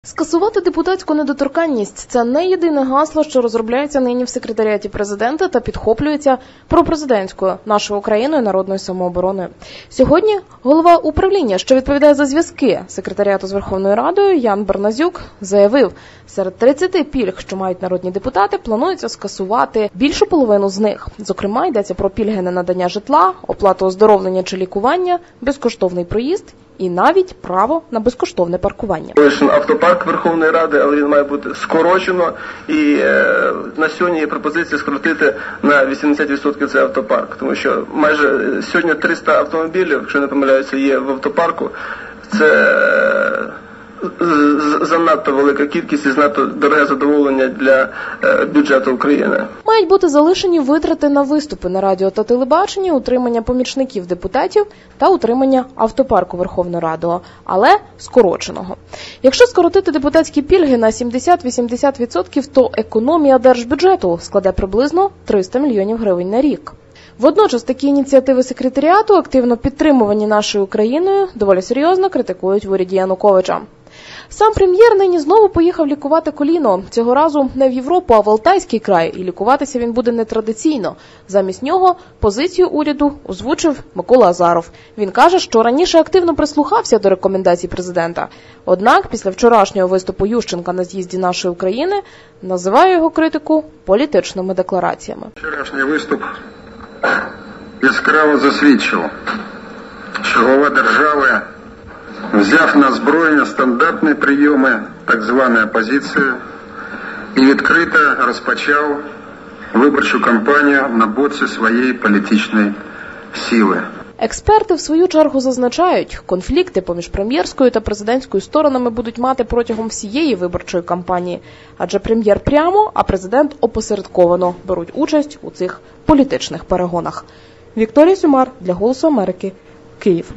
Скасувати депутатську недоторканність – це не єдине гасло, що розробляється нині в секретаріаті президента та підхоплюється пропрезидентською нашою Україною народною самообороною. Сьогодні голова управління, що відповідає за зв'язки секретаріату з Верховною Радою, Ян Берназюк, заявив, серед 30 пільг, що мають народні депутати, планується скасувати більшу половину з них. Зокрема, йдеться про пільги на надання житла, оплату оздоровлення чи лікування, безкоштовний проїзд і навіть право на безкоштовне паркування. Автопарк Верховної Ради, але він має бути скорочено, і на сьогодні є пропозиція скоротити на 80% цей автопарк, тому що майже сьогодні 300 автомобілів, якщо не помиляюся, є в автопарку. Це занадто велика кількість і занадто дороге задоволення для бюджету України. Мають бути залишені витрати на виступи на радіо та телебаченні, утримання помічників депутатів та утримання автопарку Верховної Ради, але скороченого. Якщо скоротити депутатські пільги на 70-80%, то економія держбюджету складе приблизно 300 мільйонів гривень на рік. Водночас такі ініціативи секретаріату, активно підтримувані нашою Україною, доволі серйозно критикують в уряді Януковича. Сам прем'єр нині знову поїхав лікувати коліно. Цього разу не в Європу, а в Алтайський край. І лікуватися він буде нетрадиційно. Замість нього позицію уряду озвучив Микола Азаров. Він каже, що раніше активно прислухався до рекомендацій президента. Однак після вчорашнього виступу Ющенка на з'їзді нашої України називає його критику політичними деклараціями. Вчорашній виступ яскраво засвідчив, що голова держави, взяв на озброєння стандартні прийоми так званої опозиції і відкрито розпочав виборчу кампанію на боці своєї політичної сили. Експерти, в свою чергу, зазначають, конфлікти поміж прем'єрською та президентською сторонами будуть мати протягом всієї виборчої кампанії, адже прем'єр прямо, а президент опосередковано беруть участь у цих політичних перегонах. Вікторія Сюмар для «Голосу Америки», Київ.